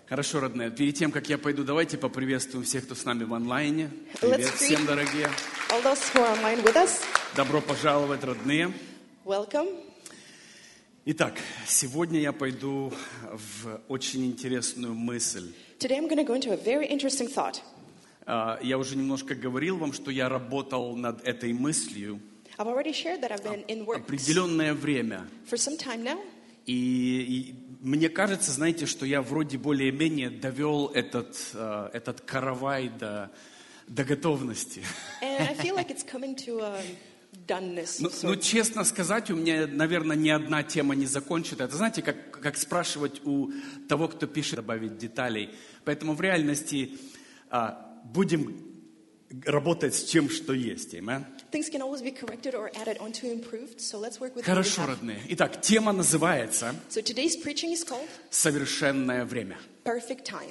Хорошо, родные. Перед тем, как я пойду, давайте поприветствуем всех, кто с нами в онлайне. Let's Привет всем, дорогие. All those who are online with us, Добро пожаловать, родные. welcome. Итак, сегодня я пойду в очень интересную мысль. Today I'm going to go into a very interesting thought. Я уже немножко говорил вам, что я работал над этой мыслью I've already shared that I've been in work определенное время. for some time now. И мне кажется, знаете, что я вроде более-менее довел этот каравай до готовности. And I feel like it's coming to a doneness. Ну, честно сказать, у меня, наверное, ни одна тема не закончится. Это, знаете, как спрашивать у того, кто пишет, добавить деталей. Поэтому в реальности будем работать с чем, что есть. Amen? Things can always be corrected or added on to improved, so let's work with what we Хорошо, have. родные. Итак, тема называется So today's preaching is called «Совершенное время». Perfect Time.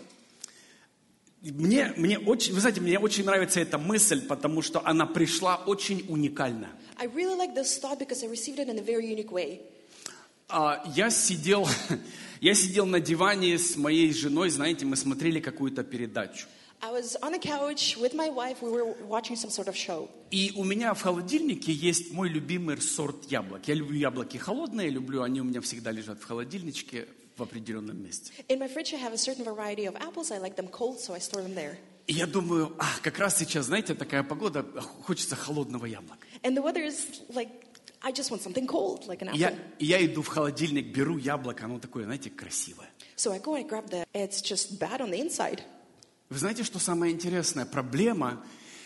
Мне очень нравится эта мысль, потому что она пришла очень уникально. I really like this thought because I received it in a very unique way. Я сидел на диване с моей женой, знаете, мы смотрели какую-то передачу. I was on the couch with my wife. We were watching some sort of show. И у меня в холодильнике есть мой любимый сорт яблок. Я люблю яблоки холодные, они у меня всегда лежат в холодильничке в определенном месте. In my fridge, I have a certain variety of apples. I like them cold, so I store them there. И я думаю, как раз сейчас, знаете, такая погода, хочется холодного яблока. And the weather is like, I just want something cold, like an И apple. я иду в холодильник, беру яблоко, оно такое, знаете, красивое. So I go and I grab it's just bad on the inside. Вы знаете, что самое интересное? Проблема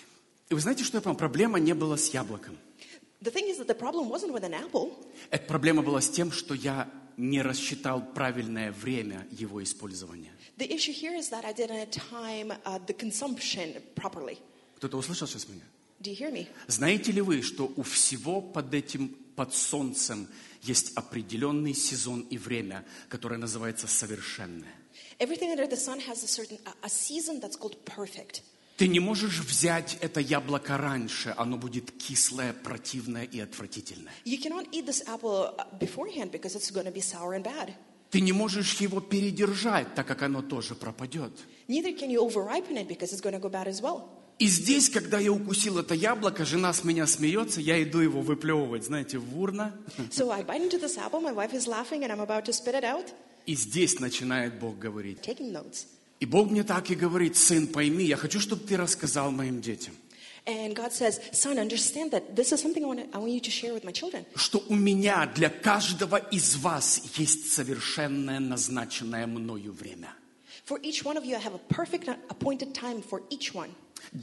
не была с яблоком. The thing is that the problem wasn't with an apple. Эта проблема была с тем, что я не рассчитал правильное время его использования. The issue here is that I didn't time the consumption properly. Кто-то услышал сейчас меня? Do you hear me? Знаете ли вы, что у всего под солнцем есть определенный сезон и время, которое называется совершенное? Everything under the sun has a season that's called perfect. Ты не можешь взять это яблоко раньше, оно будет кислое, противное и отвратительное. You cannot eat this apple beforehand because it's going to be sour and bad. Ты не можешь его передержать, так как оно тоже пропадет. Neither can you overripen it because it's going to go bad as well. И здесь, когда я укусил это яблоко, жена с меня смеется, я иду его выплевывать, знаете, в урна. So I bite into this apple, my wife is laughing, and I'm about to spit it out. И здесь начинает Бог говорить. Taking notes. И Бог мне так и говорит: сын, пойми, я хочу, чтобы ты рассказал моим детям, And God says, son, understand that this is something I want you to share with my children. что у меня для каждого из вас есть совершенное назначенное мною время. For each one of you, I have a perfect appointed time for each one.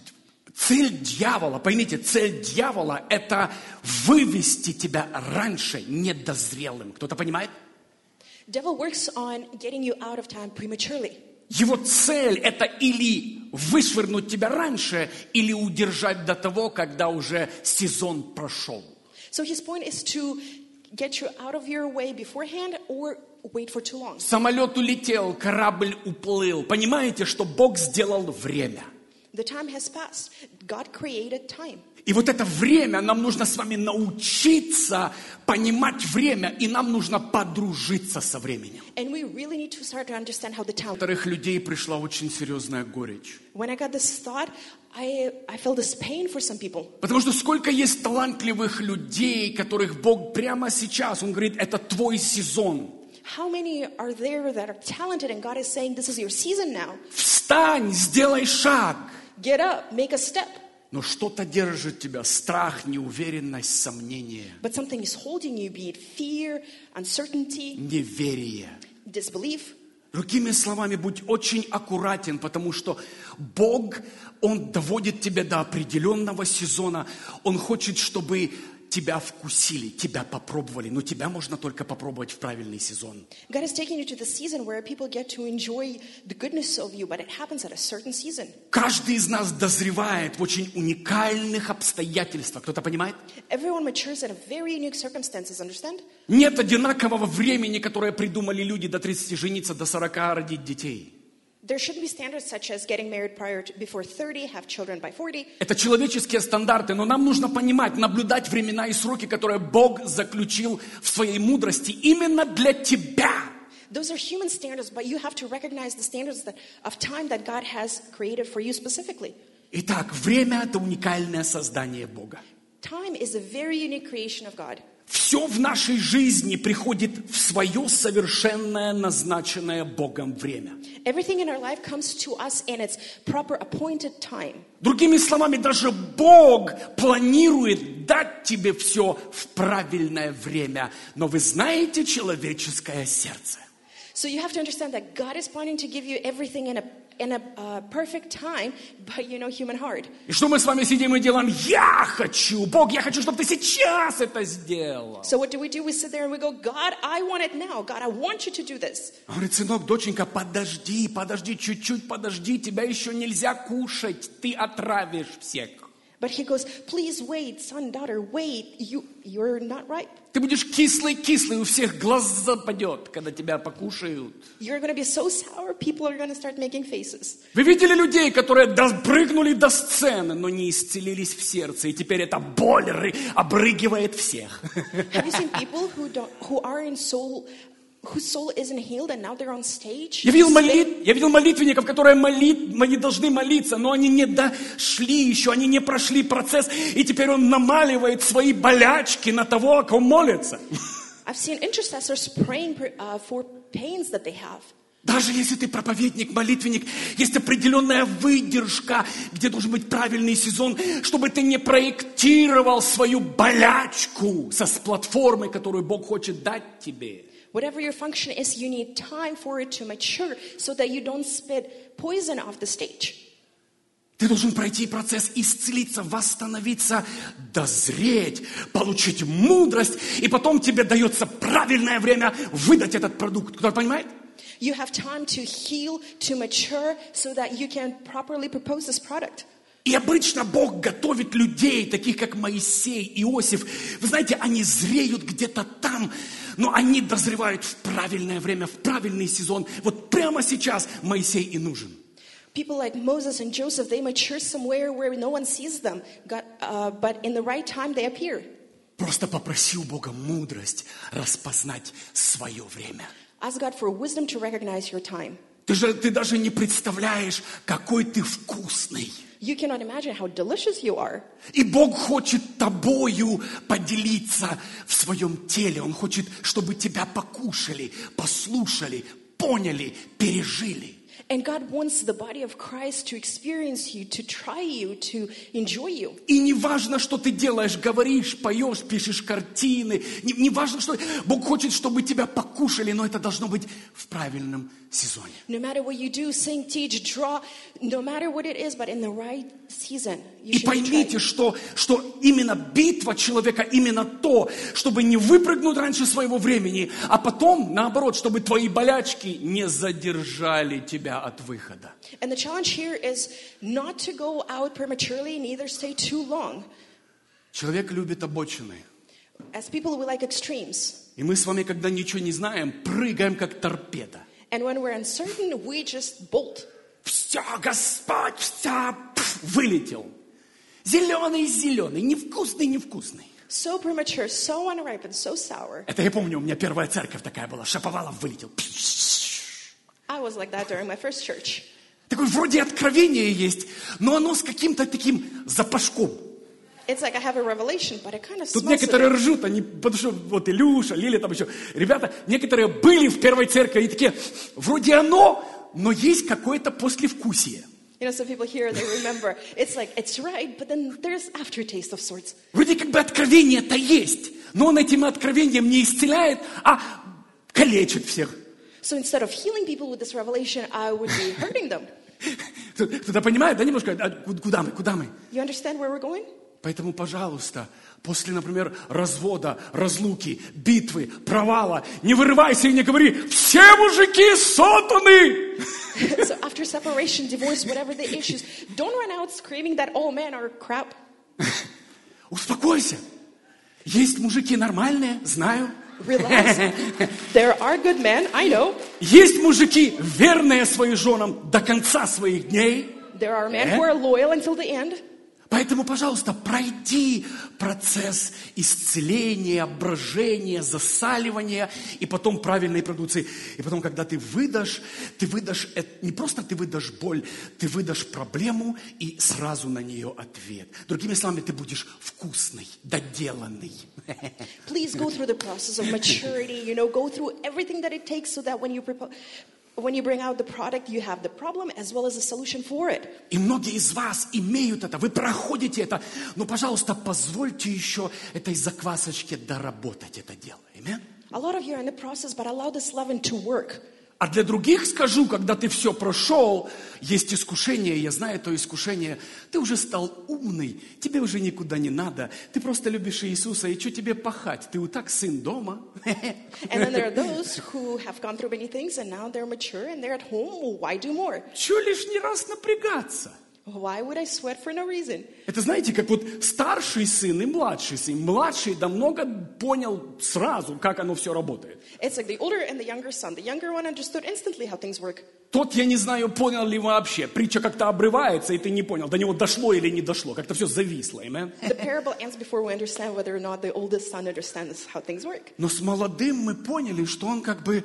Цель дьявола, поймите, цель дьявола – это вывести тебя раньше недозрелым. Кто-то понимает? Devil works on getting you out of time prematurely. Его цель – это или вышвырнуть тебя раньше, или удержать до того, когда уже сезон прошел. So his point is to get you out of your way beforehand or wait for too long. Самолет улетел, корабль уплыл. Понимаете, что Бог сделал время. The time has passed. God created time. И вот это время, нам нужно с вами научиться понимать время, и нам нужно подружиться со временем. And we really need to start to understand how the У time. некоторых людей пришла очень серьезная горечь. When I got this thought, I felt this pain for some people. Потому что сколько есть талантливых людей, которых Бог прямо сейчас, Он говорит, это твой сезон. How many are there that are talented and God is saying, this is your season now. Встань, сделай шаг. Get up, make a step. Но что-то держит тебя, страх, неуверенность, сомнение, But something is holding you, be it fear, uncertainty, неверие. disbelief. Другими словами, будь очень аккуратен, потому что Бог, Он доводит тебя до определенного сезона. Он хочет, чтобы тебя вкусили, тебя попробовали. Но тебя можно только попробовать в правильный сезон. God is taking you to the season where people get to enjoy the goodness of you, but it happens at a certain season. Каждый из нас дозревает в очень уникальных обстоятельствах. Кто-то понимает? Everyone matures at a very unique circumstances, understand? Нет одинакового времени, которое придумали люди до 30 жениться, до 40 родить детей. There shouldn't be standards such as getting married before 30, have children by 40. Это человеческие стандарты, но нам нужно понимать, наблюдать времена и сроки, которые Бог заключил в своей мудрости именно для тебя. Those are human standards, but you have to recognize the standards of time that God has created for you specifically. Итак, время – это уникальное создание Бога. Time is a very unique creation of God. Все в нашей жизни приходит в свое совершенное, назначенное Богом время. Everything in our life comes to us in its proper appointed time. Другими словами, даже Бог планирует дать тебе все в правильное время. Но вы знаете человеческое сердце. So you have to understand that God is planning to give you everything in a perfect time, but human heart. И что мы с вами сидим и делаем? Я хочу, Бог, я хочу, чтобы ты сейчас это сделал. So what do? We sit there and we go, God, I want it now. God, I want you to do this. Он говорит, сынок, доченька, подожди, чуть-чуть подожди, тебя еще нельзя кушать, ты отравишь всех. But he goes, please wait, son, daughter, wait, you're not ripe. Ты будешь кислый, у всех глаз западет, когда тебя покушают. You're going to be so sour, people are going to start making faces. Вы видели людей, которые допрыгнули до сцены, но не исцелились в сердце, и теперь эта боль обрыгивает всех. Have you seen people who are in soul, whose soul isn't healed and now they're on stage? Я видел молитвенников, которые они должны молиться, но они не дошли еще, они не прошли процесс, и теперь он намаливает свои болячки на того, о ком молится. I've seen intercessors praying for pains that they have. Даже если ты проповедник, молитвенник, есть определенная выдержка, где должен быть правильный сезон, чтобы ты не проектировал свою болячку с платформы, которую Бог хочет дать тебе. Whatever your function is, you need time for it to mature so that you don't spit poison off the stage. Ты должен пройти процесс исцелиться, восстановиться, дозреть, получить мудрость, и потом тебе дается правильное время выдать этот продукт. Кто-то понимает? You have time to heal, to mature, so that you can properly propose this product. И обычно Бог готовит людей, таких как Моисей, Иосиф. Вы знаете, они зреют где-то там, но они дозревают в правильное время, в правильный сезон. Вот прямо сейчас Моисей и нужен. People like Moses and Joseph, they mature somewhere where no one sees them, but in the right time they appear. Просто попроси у Бога мудрость распознать свое время. Ask God for wisdom to recognize your time. Ты даже не представляешь, какой ты вкусный. You cannot imagine how delicious you are. И Бог хочет тобою поделиться в своем теле. Он хочет, чтобы тебя покушали, послушали, поняли, пережили. And God wants the body of Christ to experience you, to try you, to enjoy you. И не важно, что ты делаешь, говоришь, поешь, пишешь картины. Не важно, что... Бог хочет, чтобы тебя покушали, но это должно быть в правильном сезоне. No matter what you do, sing, teach, draw, no matter what it is, but in the right season. И поймите, что именно битва человека, именно то, чтобы не выпрыгнуть раньше своего времени, а потом, наоборот, чтобы твои болячки не задержали тебя от выхода. And the challenge here is not to go out prematurely, neither stay too long. Человек любит обочины. As people, we like extremes. И мы с вами, когда ничего не знаем, прыгаем как торпеда. And when we're uncertain, we just bolt. Все, Господь, все, вылетел. Зеленый, невкусный. So premature, so unripe, and so sour. Это я помню, у меня первая церковь такая была. Шаповалов вылетел. I was like that during my first church. Такое вроде откровение есть, но оно с каким-то таким запашком. It's like I have a revelation, but it kind of Тут smells некоторые a bit. ржут, они, потому что вот Илюша, Лиля, там еще, ребята, некоторые были в первой церкви, и такие, вроде оно, но есть какое-то послевкусие. Some people here, they remember, it's like, it's right, but then there's aftertaste of sorts. Вроде как бы откровение-то есть, но он этим откровением не исцеляет, а калечит всех. So instead of healing people with this revelation, I would be hurting them. Кто-то понимает, да, немножко, куда мы? You understand where we're going? Поэтому, пожалуйста, после, например, развода, разлуки, битвы, провала, не вырывайся и не говори, все мужики сотаны! So after separation, divorce, whatever the issues, don't run out screaming that all men are crap. Успокойся. Есть мужики нормальные, знаю. Relax. There are good men, I know. Есть мужики, верные своим женам до конца своих дней. There are men who are loyal until the end. Поэтому, пожалуйста, пройди процесс исцеления, брожения, засаливания и потом правильной продукции. И потом, когда ты выдашь, не просто ты выдашь боль, ты выдашь проблему и сразу на нее ответ. Другими словами, ты будешь вкусный, доделанный. Please go through the process of maturity, go through everything that it takes so that when you bring out the product, you have the problem as well as a solution for it. И многие из вас имеют это, вы проходите это, но, пожалуйста, позвольте еще этой заквасочке доработать это дело. Amen? A lot of you are in the process, but allow this leaven to work. А для других скажу, когда ты все прошел, есть искушение, я знаю то искушение, ты уже стал умный, тебе уже никуда не надо, ты просто любишь Иисуса, и что тебе пахать? Ты вот так сын дома. And then there are those who have gone through many things and now they're mature and they're at home. Well, why do more? Чего лишний раз напрягаться? Why would I sweat for no reason? Это знаете, как вот старший сын и младший сын. Младший намного понял сразу, как оно все работает. It's like the older and the younger son. The younger one understood instantly how things work. Тот, я не знаю, понял ли вообще. Притча как-то обрывается, и ты не понял, до него дошло или не дошло. Как-то все зависло. Amen? The parable ends before we understand whether or not the oldest son understands how things work. Но с молодым мы поняли, что он как бы...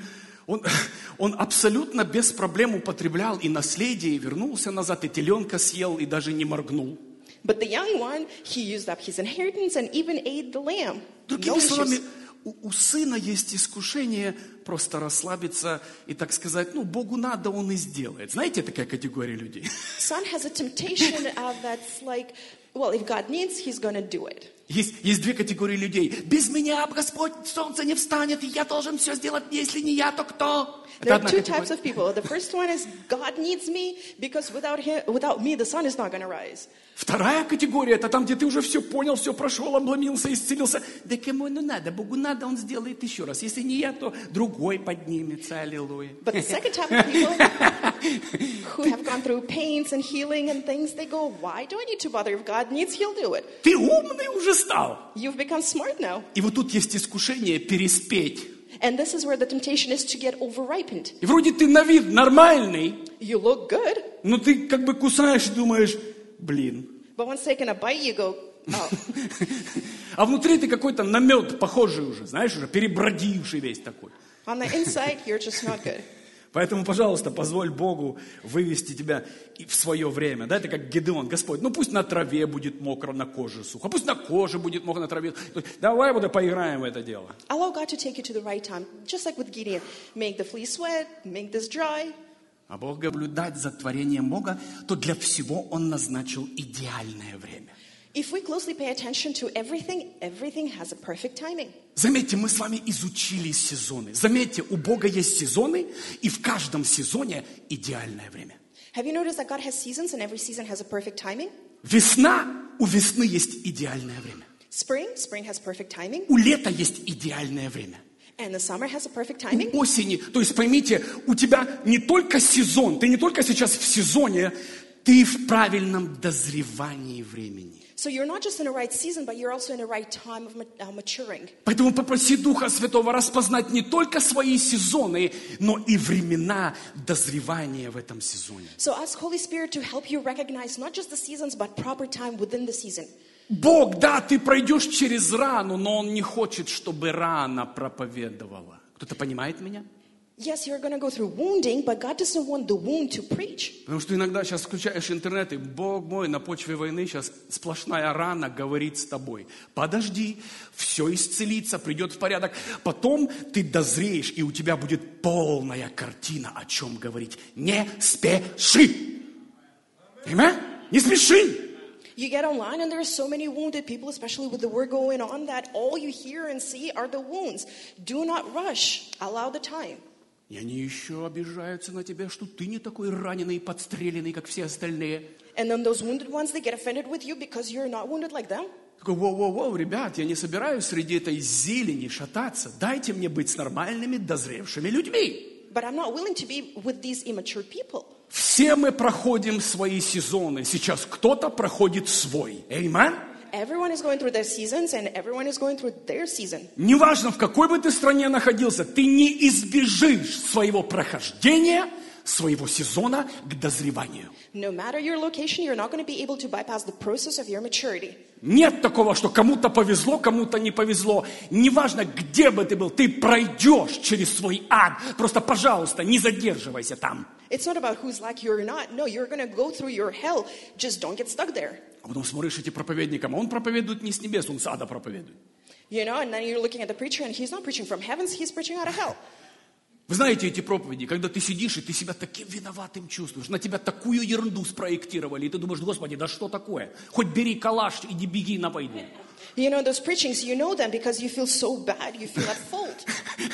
Он абсолютно без проблем употреблял и наследие, и вернулся назад, и теленка съел, и даже не моргнул. But the young one, he used up his inheritance and even ate the lamb. Другими словами, у сына есть искушение просто расслабиться и, так сказать, Богу надо, он и сделает. Знаете, такая категория людей? Son has a temptation that's like, well, if God needs, he's going to do it. Есть две категории людей. Без меня, Господь, солнце не встанет, и я должен все сделать. Если не я, то кто? There are two types of people. The first one is God needs me because without me, the sun is not going to rise. Вторая категория, это там, где ты уже все понял, все прошел, обломился, исцелился. Да кому надо? Богу надо, он сделает еще раз. Если не я, то другой поднимется. Аллилуйя. But the second type of people who have gone through pains and healing and things, they go, why do I need to bother? If God needs, he'll do it. Ты умный уже стал. You've become smart now. И вот тут есть искушение переспеть. And this is where the temptation is to get overripened. И вроде ты на вид нормальный, You look good, но ты как бы кусаешь и думаешь, блин. but once taking a bite, you go, oh. А внутри ты какой-то на мед похожий уже, знаешь, уже перебродивший весь такой. On the inside, you're just not good. Поэтому, пожалуйста, позволь Богу вывести тебя в свое время. Да, это как Гедеон. Господь, пусть на траве будет мокро, на коже сухо. Пусть на коже будет мокро, на траве. Давай поиграем в это дело. Allow God to take you to the right time. Just like with Gideon. Make the flea sweat, make this dry. А Бог наблюдать за творением Бога, то для всего Он назначил идеальное время. If we closely pay attention to everything, everything has a perfect timing. Заметьте, мы с вами изучили сезоны. Заметьте, у Бога есть сезоны, и в каждом сезоне идеальное время. Have you noticed that God has seasons and every season has a perfect timing? Весна, у весны есть идеальное время. Spring has perfect timing. У лета есть идеальное время. And the summer has a perfect timing. У осени, то есть поймите, у тебя не только сезон, ты не только сейчас в сезоне, ты в правильном дозревании времени. So you're not just in the right season, but you're also in the right time of maturing. Поэтому попроси Духа Святого распознать не только свои сезоны, но и времена дозревания в этом сезоне. So ask Holy Spirit to help you recognize not just the seasons, but proper time within the season. Бог, да, ты пройдешь через рану, но Он не хочет, чтобы рана проповедовала. Кто-то понимает меня? Yes, you're going to go through wounding, but God doesn't want the wound to preach. Потому что иногда сейчас включаешь интернет, и Бог мой, на почве войны сейчас сплошная рана говорит с тобой. Подожди, все исцелится, придет в порядок. Потом ты дозреешь, и у тебя будет полная картина, о чем говорить. Не спеши. Аминь? Не спеши. You get online and there are so many wounded people, especially with the war going on, that all you hear and see are the wounds. Do not rush. Allow the time. И они еще обижаются на тебя, что ты не такой раненый и подстреленный, как все остальные. And then those wounded ones, they get offended with you because you're not wounded like them. Такой, воу, ребят, я не собираюсь среди этой зелени шататься. Дайте мне быть с нормальными, дозревшими людьми. But I'm not willing to be with these immature people. Все мы проходим свои сезоны. Сейчас кто-то проходит свой. Аминь. Everyone is going through their seasons, and everyone is going through their season. Неважно, в какой бы ты стране находился, ты не избежишь своего прохождения, своего сезона к дозреванию. No matter your location, you're not going to be able to bypass the process of your maturity. Нет такого, что кому-то повезло, кому-то не повезло. Неважно, где бы ты был, ты пройдешь через свой ад. Просто, пожалуйста, не задерживайся там. It's not about who's lucky or not. No, you're going to go through your hell. Just don't get stuck there. А потом смотришь этим проповедникам, а он проповедует не с небес, он с ада проповедует. You know, and then you're looking at the preacher, and he's not preaching from heavens, he's preaching out of hell. Вы знаете эти проповеди, когда ты сидишь, и ты себя таким виноватым чувствуешь, на тебя такую ерунду спроектировали, и ты думаешь, Господи, да что такое? Хоть бери калаш, иди беги на войну. You know, those preachings, you know them because you feel so bad, you feel at fault.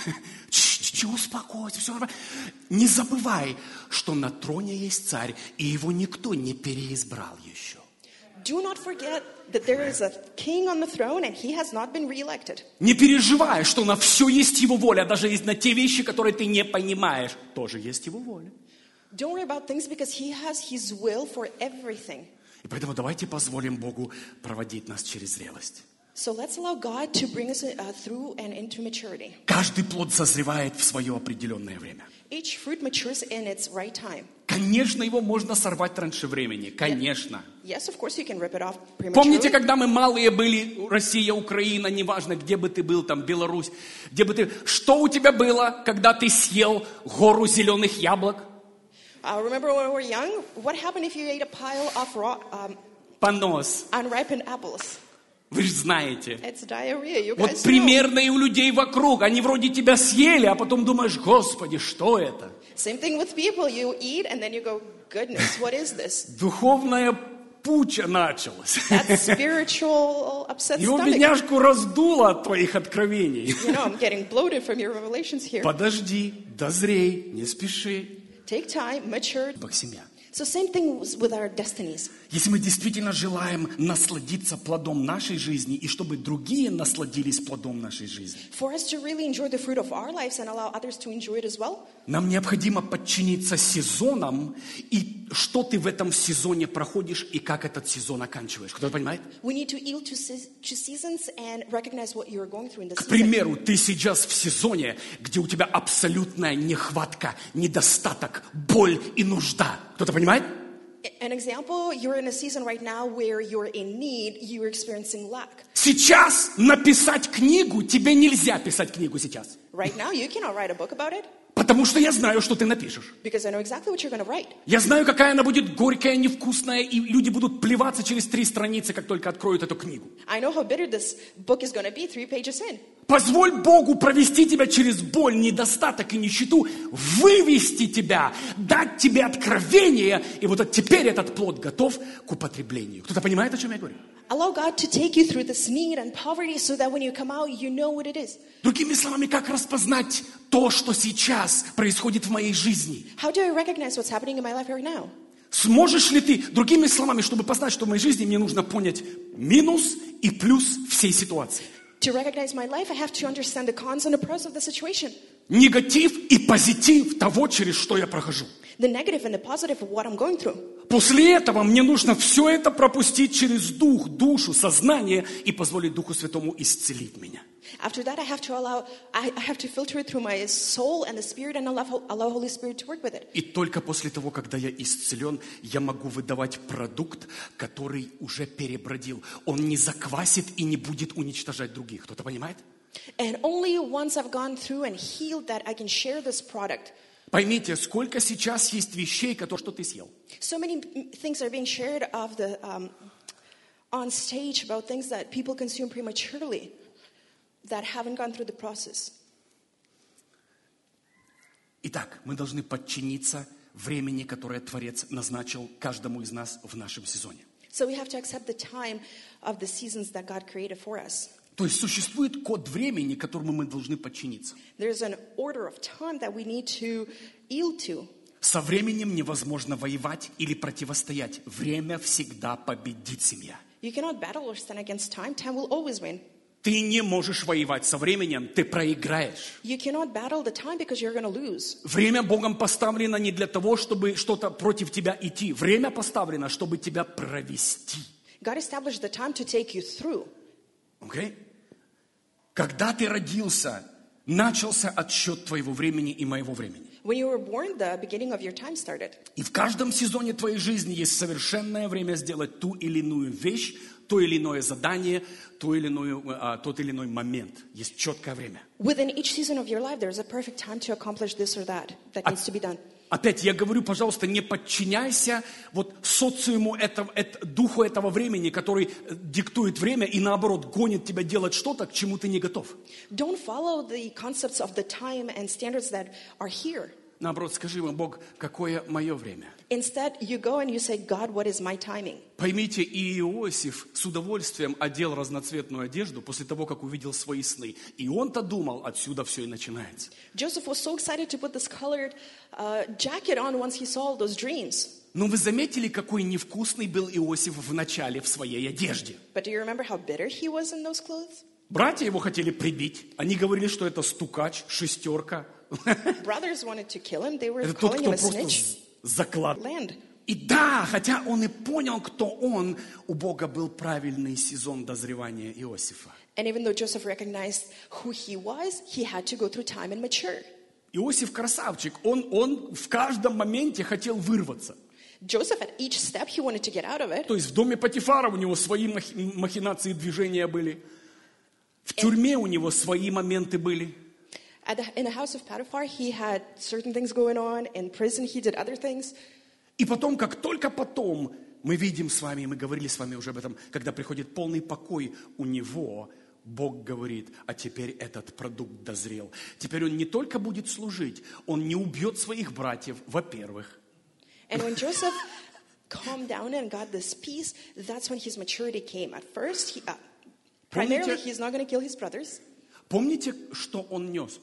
Успокойся, все нормально. Не забывай, что на троне есть царь, и его никто не переизбрал еще. Do not forget that there is a king on the throne and he has not been re-elected. Не переживай, что на все есть его воля, даже есть на те вещи, которые ты не понимаешь, тоже есть его воля. Don't worry about things because he has his will for everything. И поэтому давайте позволим Богу проводить нас через зрелость. So let's allow God to bring us through and into maturity. Каждый плод созревает в свое определенное время. Each fruit matures in its right time. Конечно, его можно сорвать раньше времени, конечно. Yes, of course you can rip it off Помните, prematurely. когда мы малые были, Россия, Украина, неважно, где бы ты был, там, Беларусь, где бы ты... Что у тебя было, когда ты съел гору зеленых яблок? Remember when we were young? What happened if you ate a pile of raw, Понос. unripened apples? Вы же знаете. It's diarrhea, you Вот guys know. примерно и у людей вокруг. Они вроде тебя съели, а потом думаешь, Господи, что это? Same thing with people. You eat and then you go, goodness, what is this? Духовная пуча началась. That's spiritual upset Его stomach. бедняжку раздуло от твоих откровений. You know, I'm getting bloated from your revelations here. Подожди, дозрей, не спеши. Take time, mature. Бог семья. So same thing with our destinies. Если мы действительно желаем насладиться плодом нашей жизни, и чтобы другие насладились плодом нашей жизни, For us to really enjoy the fruit of our lives and allow others to enjoy it as well, нам необходимо подчиниться сезонам, и что ты в этом сезоне проходишь, и как этот сезон оканчиваешь. Кто-то понимает? we need to yield to seasons and recognize what you're going through in the К season. примеру, ты сейчас в сезоне, где у тебя абсолютная нехватка, недостаток, боль и нужда. Кто-то понимает? An example, you're in a season right now where you're in need, you're experiencing lack. Сейчас написать книгу, тебе нельзя писать книгу сейчас. Right now, you cannot write a book about it Потому что я знаю, что ты напишешь. because I know exactly what you're going to write. Я знаю, какая она будет горькая, невкусная, и люди будут плеваться через 3 страницы, как только откроют эту книгу. I know how bitter this book is going to be 3 pages in. Позволь Богу провести тебя через боль, недостаток и нищету, вывести тебя, дать тебе откровение, и вот теперь этот плод готов к употреблению. Кто-то понимает, о чем я говорю? Allow God to take you through this need and poverty so that when you come out, you know what it is. Другими словами, как распознать то, что сейчас происходит в моей жизни? How do I recognize what's happening in my life right now? Сможешь ли ты, другими словами, чтобы познать, что в моей жизни мне нужно понять минус и плюс всей ситуации? To recognize my life, I have to understand the cons and the pros of the situation. Негатив и позитив того, через что я прохожу. The negative and the positive of what I'm going through. После этого мне нужно все это пропустить через дух, душу, сознание и позволить Духу Святому исцелить меня. After that, I have to filter it through my soul and the spirit and allow Holy Spirit to work with it. И только после того, когда я исцелен, я могу выдавать продукт, который уже перебродил. Он не заквасит и не будет уничтожать других. Кто-то понимает? And only once I've gone through and healed that, I can share this product. Поймите, сколько сейчас есть вещей, которые что ты съел. So many things are being shared on stage about things that people consume prematurely that haven't gone through the process. Итак, мы должны подчиниться времени, которое Творец назначил каждому из нас в нашем сезоне. So we have to accept the time of the seasons that God created for us. То есть существует код времени, которому мы должны подчиниться. There's an order of time that we need to yield to. Со временем невозможно воевать или противостоять. Время всегда победит, семья. You cannot battle or stand against time. Time will always win. Ты не можешь воевать со временем, ты проиграешь. You cannot battle the time because you're going to lose. Время Богом поставлено не для того, чтобы что-то против тебя идти. Время поставлено, чтобы тебя провести. God established the time to take you through. Okay? Когда ты родился, начался отсчет твоего времени и моего времени. When you were born, the beginning of your time started. И в каждом сезоне твоей жизни есть совершенное время сделать ту или иную вещь, то или иное задание, тот или иной момент. Есть четкое время. Within each season of your life, there's a perfect time to accomplish this or that needs to be done. Опять я говорю, пожалуйста, не подчиняйся вот социуму, духу этого времени, который диктует время и наоборот гонит тебя делать что-то, к чему ты не готов. Don't follow the concepts of the time and standards that are here. Наоборот, скажи ему: Бог, какое мое время? Instead, you go and you say, God, what is my timing? Поймите, и Иосиф с удовольствием одел разноцветную одежду после того, как увидел свои сны. И он-то думал, отсюда все и начинается. Joseph was so excited to put this colored jacket on once he saw those dreams. Но вы заметили, какой невкусный был Иосиф в начале в своей одежде? But do you remember how bitter he was in those clothes? Братья его хотели прибить. Они говорили, что это стукач, шестерка. Brothers wanted to kill him. They were Это тот, calling кто him a просто snitch. заклад. Land. И да, хотя он и понял, кто он, у Бога был правильный сезон дозревания Иосифа. And even though Joseph recognized who he was, he had to go through time and mature. Иосиф красавчик. Он в каждом моменте хотел вырваться. Joseph, at each step, he wanted to get out of it. То есть в доме Потифара у него свои махинации, движения были. В тюрьме у него свои моменты были. In the house of Potiphar, he had certain things going on. In prison, he did other things. И потом, как только потом, мы видим с вами, мы говорили с вами уже об этом, когда приходит полный покой у него, Бог говорит: а теперь этот продукт дозрел. Теперь он не только будет служить, он не убьет своих братьев, во-первых. And when Joseph calmed down and got this peace, that's when his maturity came. At first, primarily, he's not going to kill his brothers. Помните, что он нес?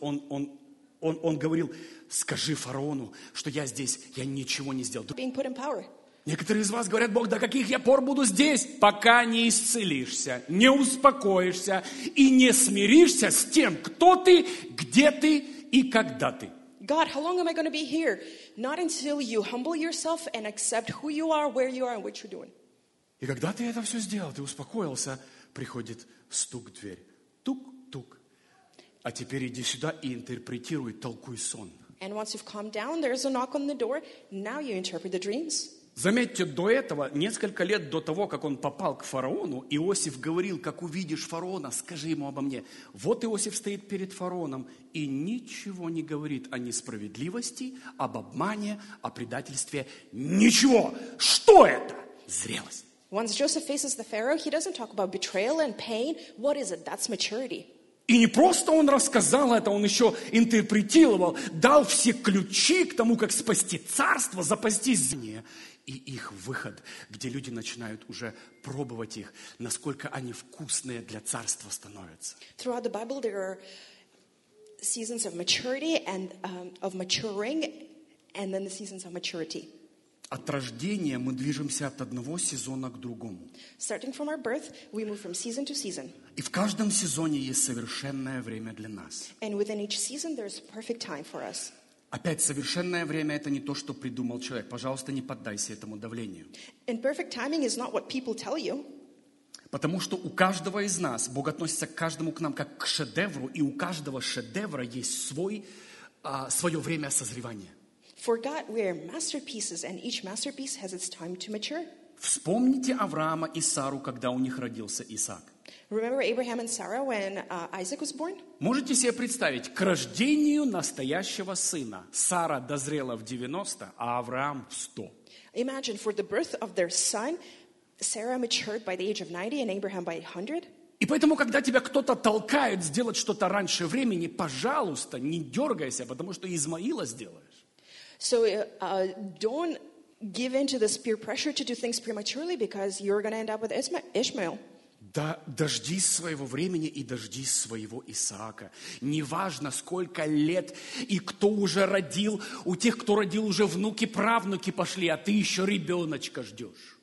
Он говорил: скажи фараону, что я здесь, я ничего не сделал. Being put in power. Некоторые из вас говорят: Бог, до каких я пор буду здесь, пока не исцелишься, не успокоишься и не смиришься с тем, кто ты, где ты и когда ты. God, how long am I going to be here? Not until you humble yourself and accept who you are, where you are, and what you're doing. И когда ты это все сделал, ты успокоился, приходит стук в дверь. Тук-тук. А теперь иди сюда и интерпретируй, толкуй сон. And once you've calmed down, there's a knock on the door. Now you interpret the dreams. Заметьте, до этого, несколько лет до того, как он попал к фараону, Иосиф говорил: как увидишь фараона, скажи ему обо мне. Вот Иосиф стоит перед фараоном и ничего не говорит о несправедливости, об обмане, о предательстве. Ничего. Что это? Зрелость. Once Joseph faces the Pharaoh, he doesn't talk about betrayal and pain. What is it? That's maturity. И не просто он рассказал это, он еще интерпретировал, дал все ключи к тому, как спасти царство, запастись знания. И их выход, где люди начинают уже пробовать их, насколько они вкусные для царства становятся. Throughout the Bible, there are seasons of maturity and of maturing, and then the seasons of maturity. От рождения мы движемся от одного сезона к другому. Starting from our birth, we move from season to season. И в каждом сезоне есть совершенное время для нас. And within each season, there's a perfect time for us. Опять, совершенное время – это не то, что придумал человек. Пожалуйста, не поддайся этому давлению. And perfect timing is not what people tell you. Потому что у каждого из нас, Бог относится к каждому к нам как к шедевру, и у каждого шедевра есть свое время созревания. For God, we are masterpieces, and each masterpiece has its time to mature. Вспомните Авраама и Сару, когда у них родился Исаак. Remember Abraham and Sarah when Isaac was born? Можете себе представить, к рождению настоящего сына Сара дозрела в 90, а Авраам в 100. Imagine, for the birth of their son, Sarah matured by the age of 90 and Abraham by 100. И поэтому, когда тебя кто-то толкает сделать что-то раньше времени, пожалуйста, не дергайся, потому что Измаила сделаешь. So don't give in to this peer pressure to do things prematurely because you're going to end up with Ishmael. Да, дождись своего времени и дождись своего Исаака. Неважно, сколько лет и кто уже родил. У тех, кто родил, уже внуки, правнуки пошли, а ты еще ребеночка ждешь.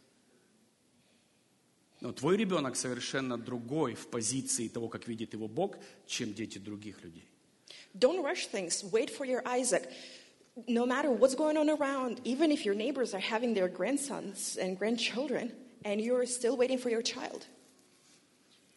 Но твой ребенок совершенно другой в позиции того, как видит его Бог, чем дети других людей. Don't rush things. Wait for your Isaac. No matter what's going on around, even if your neighbors are having their grandsons and grandchildren, and you're still waiting for your child.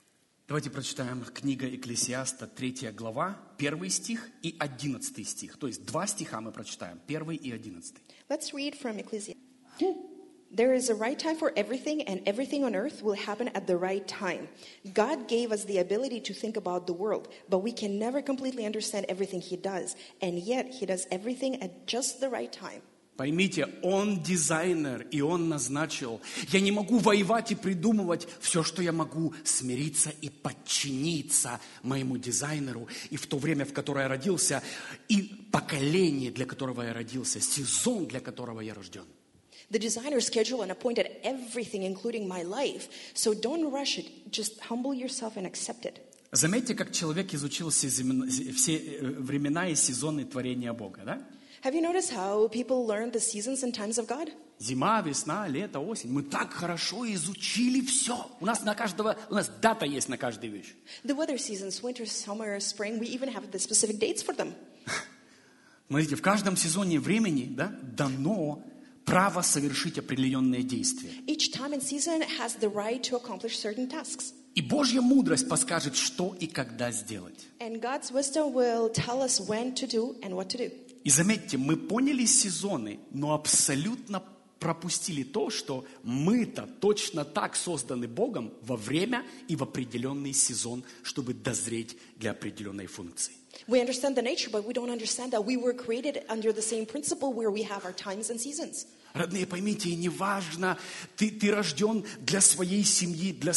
Давайте прочитаем книга Экклесиаста, 3 глава, 1 стих и 11 стих. То есть 2 стиха мы прочитаем, 1 и 11. Let's read from Ecclesiastes. There is a right time for everything, and everything on earth will happen at the right time. God gave us the ability to think about the world, but we can never completely understand everything He does. And yet, He does everything at just the right time. Поймите, Он дизайнер, и Он назначил. Я не могу воевать и придумывать. Все, что я могу, смириться и подчиниться моему дизайнеру. И в то время, в которое я родился, и поколение, для которого я родился, сезон, для которого я рожден. The designer scheduled and appointed everything, including my life. So don't rush it. Just humble yourself and accept it. Заметьте, как человек изучил все времена и сезоны творения Бога, да? Have you noticed how people learn the seasons and times of God? Зима, весна, лето, осень. Мы так хорошо изучили все. У нас дата есть на каждую вещь. The weather seasons, winter, summer, spring, we even have the specific dates for them. Смотрите, в каждом сезоне времени, да, дано право совершить определенные действия. Each time and season has the right to accomplish certain tasks. И Божья мудрость подскажет, что и когда сделать. And God's wisdom will tell us when to do and what to do. И заметьте, мы поняли сезоны, но абсолютно пропустили то, что мы-то точно так созданы Богом во время и в определенный сезон, чтобы дозреть для определенной функции. We understand the nature, but we don't understand that we were created under the same principle where we have our times and seasons. Родные, поймите, и неважно, ты рожден для своей семьи, для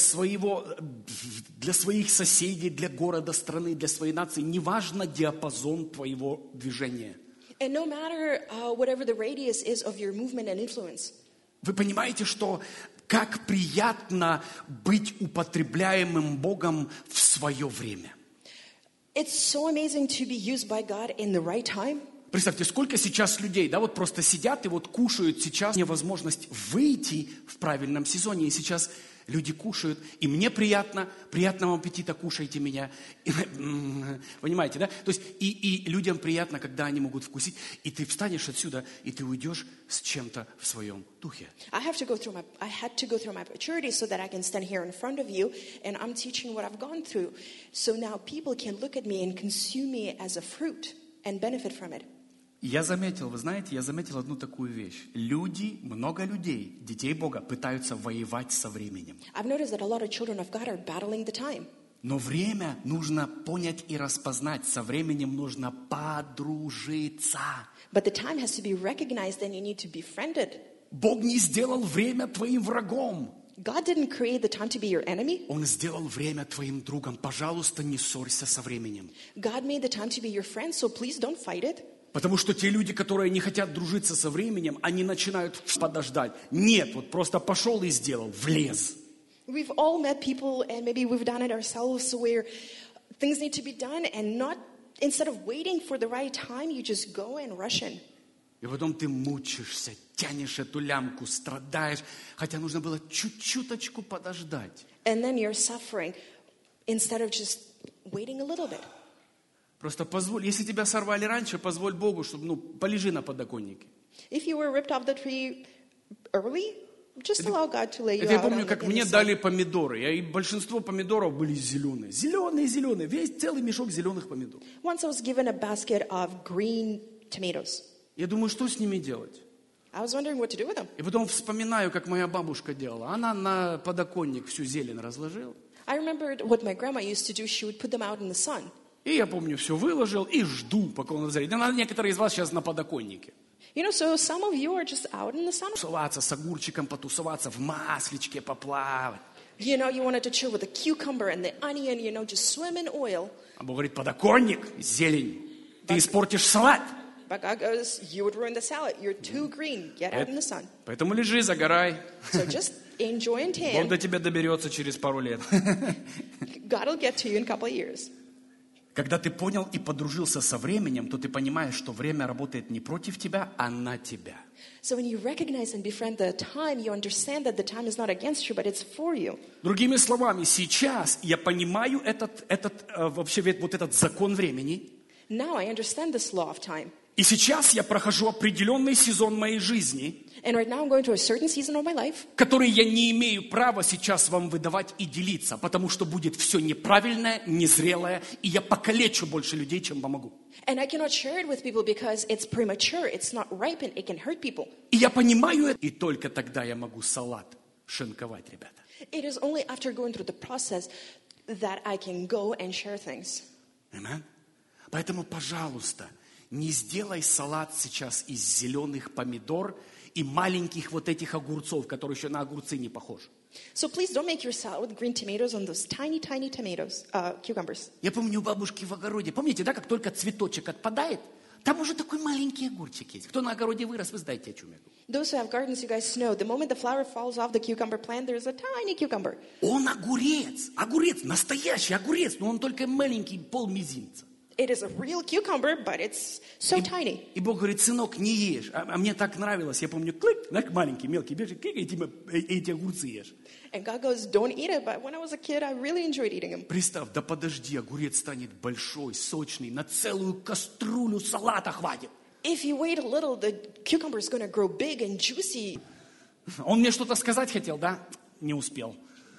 своих соседей, для города, страны, для своей нации. Неважно диапазон твоего движения. And no matter whatever the radius is of your movement and influence. Вы понимаете, что как приятно быть употребляемым Богом в свое время. It's so amazing to be used by God in the right time. Представьте, сколько сейчас людей, да, вот просто сидят и вот кушают сейчас. Невозможность выйти в правильном сезоне, и сейчас люди кушают, и мне приятного аппетита, кушайте меня. Понимаете, да? То есть и людям приятно, когда они могут вкусить, и ты встанешь отсюда, и ты уйдешь с чем-то в своем духе. I had to go through my maturity so that I can stand here in front of you, and I'm teaching what I've gone through. So now people can look at me and consume me as a fruit and benefit from it. Я заметил одну такую вещь. Много людей, детей Бога, пытаются воевать со временем. I've noticed that a lot of children of God are battling the time. Но время нужно понять и распознать. Со временем нужно подружиться. But the time has to be recognized and you need to be befriended. Бог не сделал время твоим врагом. God didn't create the time to be your enemy. Он сделал время твоим другом. Пожалуйста, не ссорься со временем. God made the time to be your friend, so please don't fight it. Потому что те люди, которые не хотят дружиться со временем, они начинают подождать. Нет, вот просто пошел и сделал, влез. We've all met people, and maybe we've done it ourselves, where things need to be done, and not instead of waiting for the right time, you just go and rush in. И потом ты мучишься, тянешь эту лямку, страдаешь, хотя нужно было чуть-чуточку подождать. And then you're suffering instead of just waiting a little bit. Просто позволь, если тебя сорвали раньше, позволь Богу, чтобы, полежи на подоконнике. If you were ripped off the tree early, just allow God to lay you Это я out помню, on как the мне sun. дали помидоры, и большинство помидоров были зеленые. Зеленые, весь целый мешок зеленых помидоров. Once I was given a basket of green tomatoes. Я думаю, что с ними делать? I was wondering what to do with them. И потом вспоминаю, как моя бабушка делала. Она на подоконник всю зелень разложила. I remembered what my grandma used to do. She would put them out in the sun. И я помню, все выложил и жду, пока он разорит. Некоторые из вас сейчас на подоконнике. You know, so some of you are just out in the sun. Тусоваться с огурчиком, потусоваться, в масличке поплавать. You know, you wanted to chill with the cucumber and the onion, you know, just swim in oil. А Бог говорит, подоконник, зелень. Ты испортишь салат. But God goes, you would ruin the salad. You're too green. Get out in the sun. Поэтому лежи, загорай. So just enjoy and Бог до tan. тебя доберется через пару лет. God will get to you in a couple of years. Когда ты понял и подружился со временем, то ты понимаешь, что время работает не против тебя, а на тебя. So when you recognize and befriend the time, you understand that the time is not against you, but it's for you. Другими словами, сейчас я понимаю вообще вот этот закон времени. Now I understand this law of time. И сейчас я прохожу определенный сезон моей жизни, And right now I'm going through a certain season of my life который я не имею права сейчас вам выдавать и делиться, потому что будет все неправильное, незрелое, и я покалечу больше людей, чем помогу. and I cannot share it with people because it's premature, it's not ripened, it can hurt people. И я понимаю это, и только тогда я могу салат шинковать, ребята. It is only after going through the process that I can go and share things. Amen. Поэтому, пожалуйста, не сделай салат сейчас из зеленых помидор и маленьких вот этих огурцов, которые еще на огурцы не похожи. So please don't make your salad with green tomatoes on those tiny, tiny tomatoes, cucumbers. Я помню у бабушки в огороде, помните, да, как только цветочек отпадает, там уже такой маленький огурчик есть. Кто на огороде вырос, вы знаете, о чем я говорю. Those who have gardens, you guys know, the moment the flower falls off the cucumber plant, there's a tiny cucumber. Он огурец, настоящий огурец, но он только маленький, полмизинца. It is a real cucumber, but it's so tiny. И Бог говорит, сынок, не ешь. А мне так нравилось, я помню, клык, знаешь, маленький, мелкий, бежишь, клик, эти огурцы ешь. And God goes, don't eat it, but when I was a kid, I really enjoyed eating them. Представь, да подожди, огурец станет большой, сочный, на целую кастрюлю салата хватит. If you wait a little, the cucumber is going to grow big and juicy. Он мне что-то сказать хотел, да? Не успел.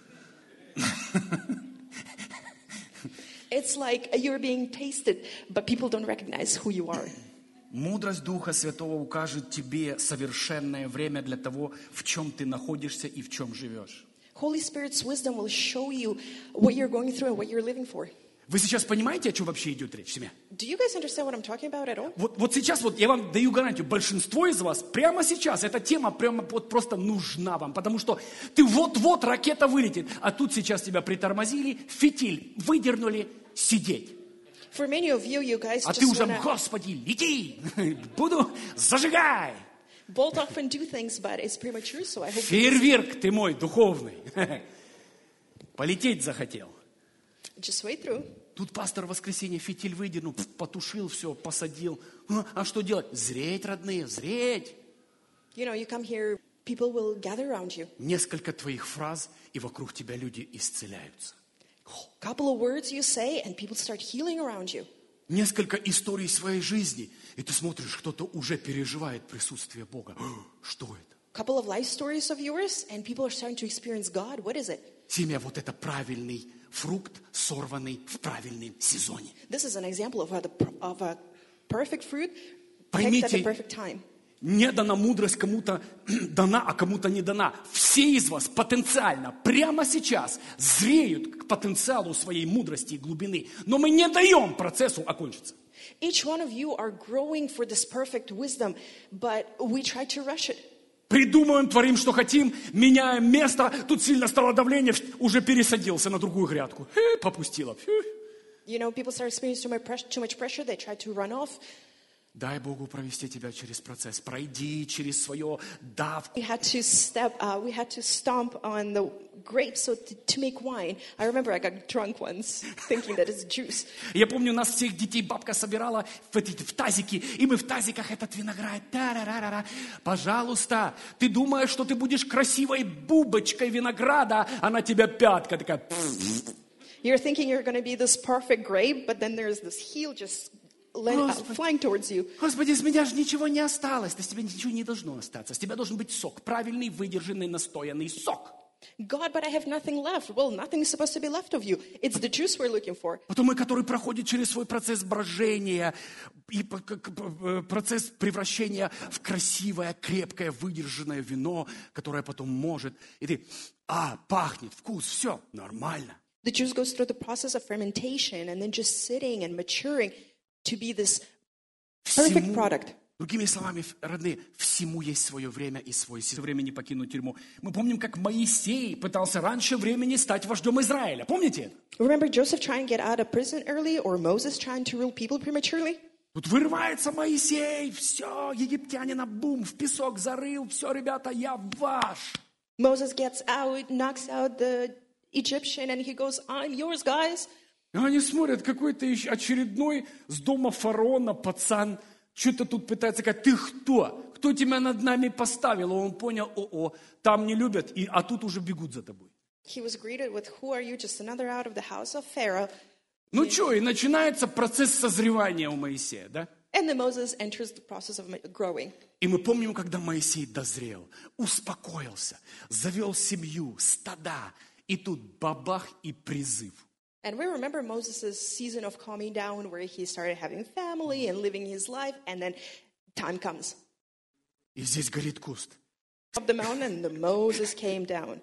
It's like you're being tasted, but people don't recognize who you are. Мудрость Духа Святого укажет тебе совершенное время для того, в чем ты находишься и в чем живешь. Holy Spirit's wisdom will show you what you're going through and what you're living for. Вы сейчас понимаете, о чем вообще идет речь, семья? Do you guys understand what I'm talking about at all? Вот сейчас вот я вам даю гарантию, большинство из вас прямо сейчас, эта тема прямо вот просто нужна вам, потому что ты вот-вот, ракета вылетит, а тут сейчас тебя притормозили, фитиль выдернули, сидеть. For many of you, you guys А ты just уже, want to Господи, лети, буду, зажигай. bolt off and do things, but it's premature, so I hope Фейерверк ты мой духовный. Полететь захотел. just wait through. Тут пастор в воскресенье фитиль выдернул, потушил все, посадил. А что делать? Зреть, родные, зреть. You know, you come here, people will gather around you. Несколько твоих фраз, и вокруг тебя люди исцеляются. Couple of words you say, and people start healing around you. Несколько историй своей жизни, и ты смотришь, кто-то уже переживает присутствие Бога. Что это? Couple of life stories of yours, and people are starting to experience God. What is it? Семья, вот это правильный фрукт, сорванный в правильном сезоне. This is an example of a perfect fruit picked at Поймите, the perfect time. не дана мудрость, кому-то дана, а кому-то не дана. Все из вас потенциально прямо сейчас зреют к потенциалу своей мудрости и глубины. Но мы не даем процессу окончиться. Each one of you are growing for this perfect wisdom, but we try to rush it. Придумаем, творим, что хотим, меняем место. Тут сильно стало давление, уже пересадился на другую грядку. Попустило. You know, people start experiencing too much pressure. They try to run off. Дай Богу провести тебя через процесс. Пройди через свое давку. We had to stomp on the grapes to make wine. I remember I got drunk once thinking that it's juice. Я помню, нас всех детей бабка собирала в тазики, и мы в тазиках этот виноград. Та-ра-ра-ра-ра. Пожалуйста, ты думаешь, что ты будешь красивой бубочкой винограда, а на тебя пятка такая. You're thinking you're going to be this perfect grape, but then there's this heel just flying towards you. Господи, с меня же ничего не осталось. С тебя ничего не должно остаться. С тебя должен быть сок. Правильный, выдержанный, настоянный сок. God, but I have nothing left. Well, nothing is supposed to be left of you. It's the juice we're looking for. Потом мы, который проходит через свой процесс брожения и процесс превращения в красивое, крепкое, выдержанное вино, которое потом может. И ты, пахнет, вкус, все, нормально. The juice goes through the process of fermentation and then just sitting and maturing to be this perfect product. Другими словами, родные, всему есть свое время и свой сезон. Времени покинуть тюрьму. Мы помним, как Моисей пытался раньше времени стать вождем Израиля. Помните это? Remember Joseph trying to get out of prison early or Moses trying to rule people prematurely? Тут вырывается Моисей, все, египтянина, бум, в песок зарыл, все, ребята, я ваш. Moses gets out, knocks out the Egyptian, and he goes, I'm yours, guys. И они смотрят, какой-то очередной с дома фараона пацан, что-то тут пытается сказать, ты кто? Кто тебя над нами поставил? И он понял, там не любят, а тут уже бегут за тобой. He was greeted with, who are you? Just another out of the house of Pharaoh. Ну что, и начинается процесс созревания у Моисея, да? And then Moses enters the process of growing. И мы помним, когда Моисей дозрел, успокоился, завел семью, стада, и тут бабах и призыв. And we remember Moses' season of calming down where he started having family and living his life, and then time comes. И здесь горит куст. Up the mountain, and Moses came down.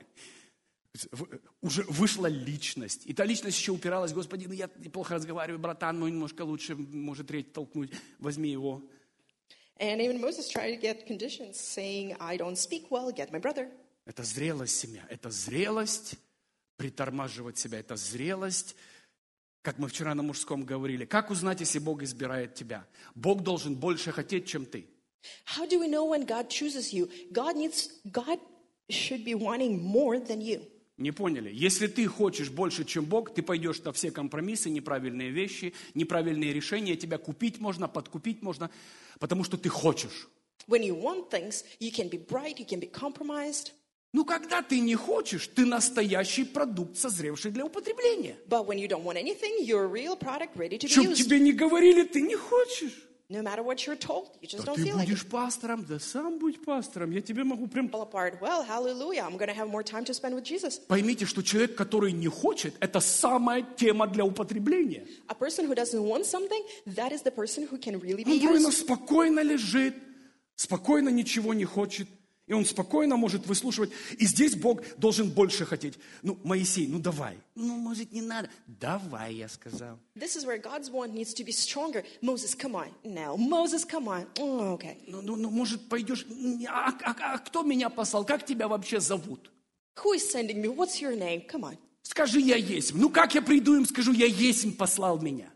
Уже вышла личность. И та личность еще упиралась: Господи, ну я неплохо разговариваю, братан, но немножко лучше, может, треть толкнуть, возьми его. And even Moses tried to get conditions, saying, I don't speak well, get my brother. Это зрелость семья, это зрелость притормаживать себя, это зрелость, как мы вчера на мужском говорили. Как узнать, если Бог избирает тебя? Бог должен больше хотеть, чем ты. How do we know when God chooses you? God should be wanting more than you. Не поняли? Если ты хочешь больше, чем Бог, ты пойдешь на все компромиссы, неправильные вещи, неправильные решения, тебя купить можно, подкупить можно, потому что ты хочешь. When you want things, you can be bright, you can be compromised. Ну, когда ты не хочешь, ты настоящий продукт, созревший для употребления. But when you don't want anything, you're a real product ready to be Чтоб used. тебе не говорили, ты не хочешь. No matter what you're told, you just Да don't ты feel like it. будешь пастором, да сам будь пастором. Я тебе могу прям... Fall apart. Well, hallelujah, I'm going to have more time to spend with Jesus. Поймите, что человек, который не хочет, это самая тема для употребления. A person who doesn't want something, that is the person who can really be Он просто used. спокойно лежит, спокойно ничего не хочет. И он спокойно может выслушивать. И здесь Бог должен больше хотеть. Ну, Моисей, ну давай. Ну, может, не надо. Давай, я сказал. This is where God's want needs to be stronger. Moses, come on. Now, Moses, come on. Oh, okay. Ну, может, пойдешь... А кто меня послал? Как тебя вообще зовут? Who is sending me? What's your name? Come on. Скажи, я есть. Ну, как я приду им, скажу, я есть, послал меня.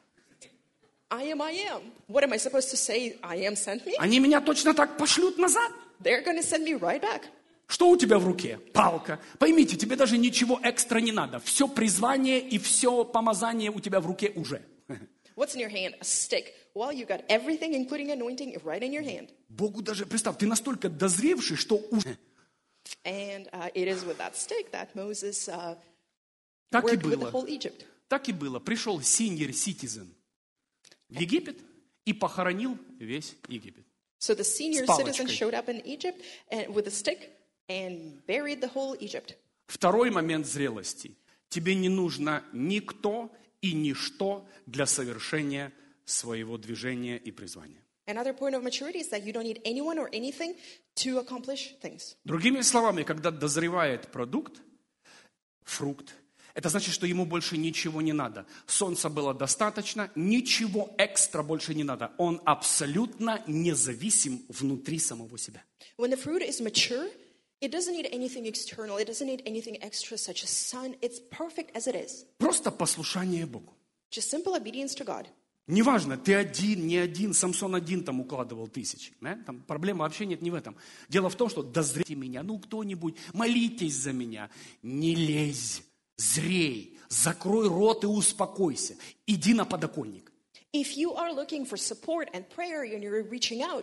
I am. What am I supposed to say? I am sent me? Они меня точно так пошлют назад. They're going to send me right back. Что у тебя в руке? Палка. Поймите, тебе даже ничего экстра не надо. Все призвание и все помазание у тебя в руке уже. What's in your hand? A stick. Well, you got everything, including anointing, right in your hand. Богу даже, представь, ты настолько дозревший, что уже... And it is with that stick that Moses Так и worked with the было. whole Egypt. Так и было. Пришел senior citizen в Египет и похоронил весь Египет. So the senior С палочкой. citizen showed up in Egypt and with a stick and buried the whole Egypt. Второй момент зрелости. Тебе не нужно никто и ничто для совершения своего движения и призвания. Another point of maturity is that you don't need anyone or anything to accomplish things. Другими словами, когда дозревает продукт, фрукт, это значит, что ему больше ничего не надо. Солнца было достаточно, ничего экстра больше не надо. Он абсолютно независим внутри самого себя. When the fruit is mature, it doesn't need anything external. It doesn't need anything extra, such as sun. It's perfect as it is. Просто послушание Богу. Just simple obedience to God. Неважно, ты один, не один, Самсон один там укладывал тысячи. Да? Там проблема вообще нет не в этом. Дело в том, что дозрейте меня, ну кто-нибудь, молитесь за меня, не лезь. Зрей, закрой рот и успокойся. Иди на подоконник. If you are looking for support and prayer and you're reaching out,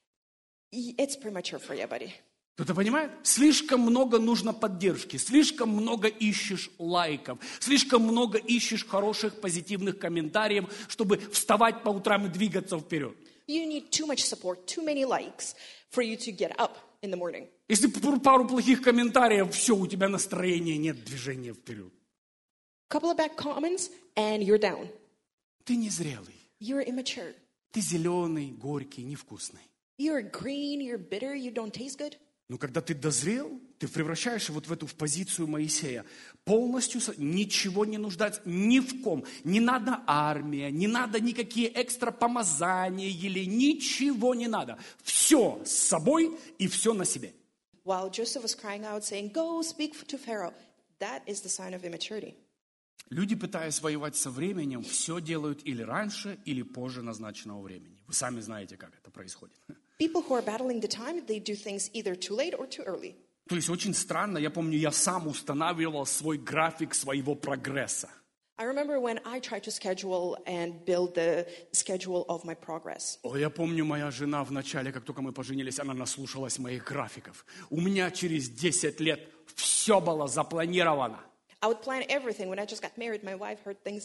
it's premature for you, buddy. Кто-то понимает? Слишком много нужно поддержки, слишком много ищешь лайков, слишком много ищешь хороших позитивных комментариев, чтобы вставать по утрам и двигаться вперед. You need too much support, too many likes for you to get up in the morning. Если пару плохих комментариев, все, у тебя настроения нет, движения вперед. Couple of bad comments and you're down. Ты незрелый, You're immature. ты зеленый, горький, невкусный. You're green, you're bitter, you don't taste good. Но когда ты дозрел, ты превращаешься вот в эту в позицию Моисея. Полностью ничего не нуждается ни в ком. Не надо армия, не надо никакие экстра помазания или ничего не надо. Все с собой и все на себе. While Joseph was crying out, saying, go speak to Pharaoh, that is the sign of immaturity. Люди, пытаясь воевать со временем, все делают или раньше, или позже назначенного времени. Вы сами знаете, как это происходит. People who are battling the time, they do things either too late or too early. То есть очень странно, я помню, я сам устанавливал свой график своего прогресса. I remember when I tried to schedule and build the schedule of my progress. Я помню, моя жена в начале, как только мы поженились, она наслушалась моих графиков. У меня через 10 лет все было запланировано. I would plan everything. When I just got married, my wife heard things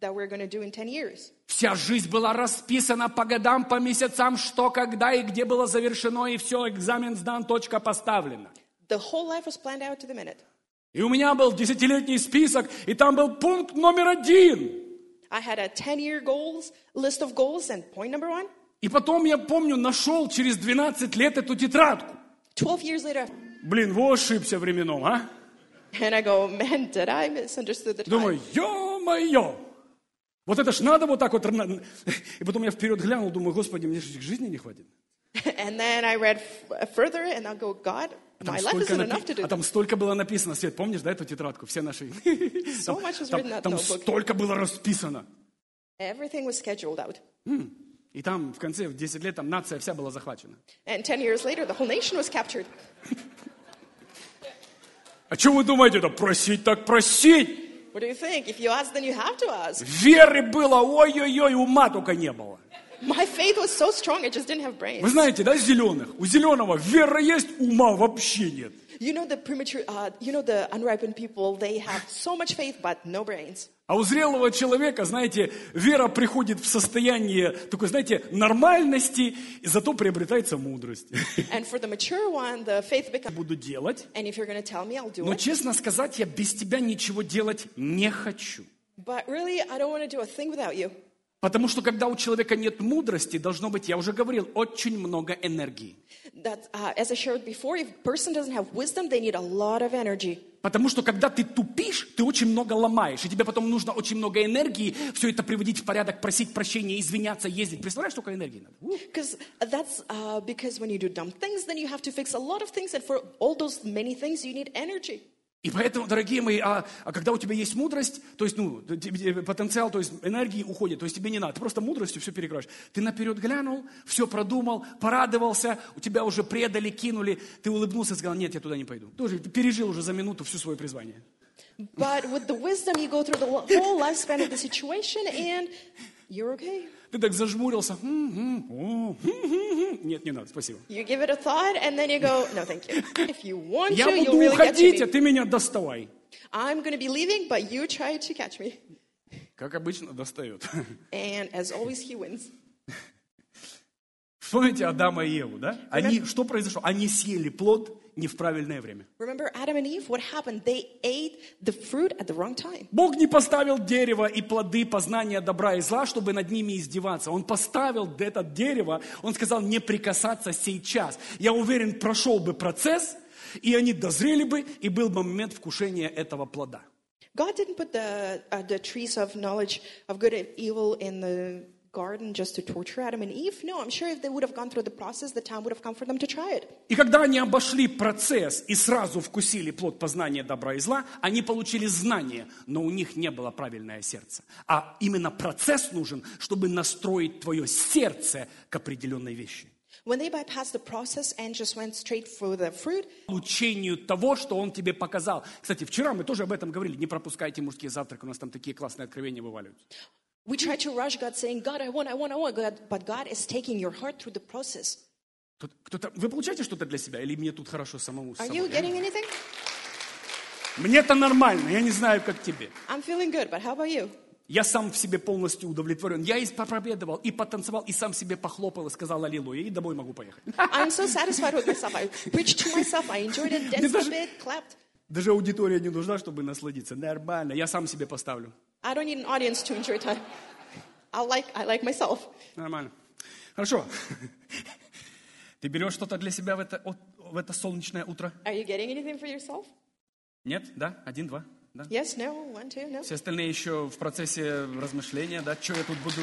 that we're going to do in 10 years. Вся жизнь была расписана по годам, по месяцам, что, когда и где было завершено, и все, экзамен сдан, точка поставлена. The whole life was planned out to the minute. И у меня был 10-летний список, и там был пункт номер 1. I had a 10-year list of goals, and point number 1, И потом, я помню, нашел через 12 лет эту тетрадку. 12 years later, Блин, во ошибся временем, а? and I go, man, did I misunderstood the time? Думаю, ё-моё! Вот это ж надо вот так вот. И потом я вперед глянул, думаю, Господи, мне же жизни не хватит. And then I read further, and I'll go, God, my life isn't enough to do. Там столько было написано, Свет, помнишь, да, эту тетрадку? Все наши. So much was written in that Там notebook. столько было расписано. Everything was scheduled out. И там в конце, в 10 лет, там нация вся была захвачена. And 10 years later, the whole nation was captured. А что вы думаете, это просить так просить? What do you think? If you ask, then you have to ask. Веры было, ой-ой-ой, ума только не было. My faith was so strong, I just didn't have brains. Вы знаете, да, зеленых? У зеленого вера есть, ума вообще нет. You know the unripened people, they have so much faith, but no brains. А у зрелого человека, знаете, вера приходит в состояние такой, знаете, нормальности, и зато приобретается мудрость. And for the mature one, the faith becomes. Буду делать, And if you're going to tell me, I'll do но, it. честно сказать, я без тебя ничего делать не хочу. But really, I don't want to do a thing without you. Потому что, когда у человека нет мудрости, должно быть, я уже говорил, очень много энергии. That, as I shared before, if a person doesn't have wisdom, they need a lot of energy. Потому что, когда ты тупишь, ты очень много ломаешь, и тебе потом нужно очень много энергии все это приводить в порядок, просить прощения, извиняться, ездить. Представляешь, сколько энергии надо? Because when you do dumb things, then you have to fix a lot of things, and for all those many things, you need energy. И поэтому, дорогие мои, когда у тебя есть мудрость, то есть, потенциал, то есть энергии уходит, то есть тебе не надо, ты просто мудростью все перекроешь. Ты наперед глянул, все продумал, порадовался, у тебя уже предали, кинули, ты улыбнулся и сказал, нет, я туда не пойду. Ты пережил уже за минуту все свое призвание. But with the wisdom, you go through the whole lifespan of the situation, and you're okay. Ты так зажмурился. Нет, не надо, спасибо. You give it a thought, and then you go, no, thank you. If you want Я to, you'll буду really get to уходить, а me. ты меня доставай. I'm going to be leaving, but you try to catch me. Как обычно, достает. And as always, he wins. Вспомните Адама и Еву, да? Что произошло? Они съели плод не в правильное время. Remember Adam and Eve? What happened? They ate the fruit at the wrong time. Бог не поставил дерево и плоды познания добра и зла, чтобы над ними издеваться. Он поставил это дерево, он сказал не прикасаться сейчас. Я уверен, прошел бы процесс, и они дозрели бы, и был бы момент вкушения этого плода. God didn't put the trees of knowledge of good and evil in the garden just to torture Adam and Eve. No, I'm sure if they would have gone through the process, the time would have come for them to try it. И когда они обошли процесс и сразу вкусили плод познания добра и зла, они получили знание, но у них не было правильное сердце. А именно процесс нужен, чтобы настроить твое сердце к определенной вещи. When they bypassed the process and just went straight for the fruit, Получению того, что Он тебе показал. Кстати, вчера мы тоже об этом говорили. Не пропускайте мужские завтраки, у нас там такие классные откровения вываливаются. we try to rush God saying, God, I want. God, but God is taking your heart through the process. Вы получаете что-то для себя? Или мне тут хорошо самому? Are you getting anything? Мне-то нормально, я не знаю, как тебе. I'm feeling good, but how about you? Я сам в себе полностью удовлетворен. Я и проповедовал, и потанцевал, и сам себе похлопал, и сказал аллилуйя, и домой могу поехать. I'm so satisfied with myself. I preached to myself. I enjoyed it, danced a bit, clapped. Даже аудитория не нужна, чтобы насладиться. Нормально, я сам себе поставлю. I don't need an audience to enjoy time. I like myself. Нормально. Хорошо. Ты берешь что-то для себя в это солнечное утро? Are you getting anything for yourself? Нет? Да? 1, 2? Да? Yes, no, 1, 2, no. Все остальные еще в процессе размышления, да? Что я тут буду?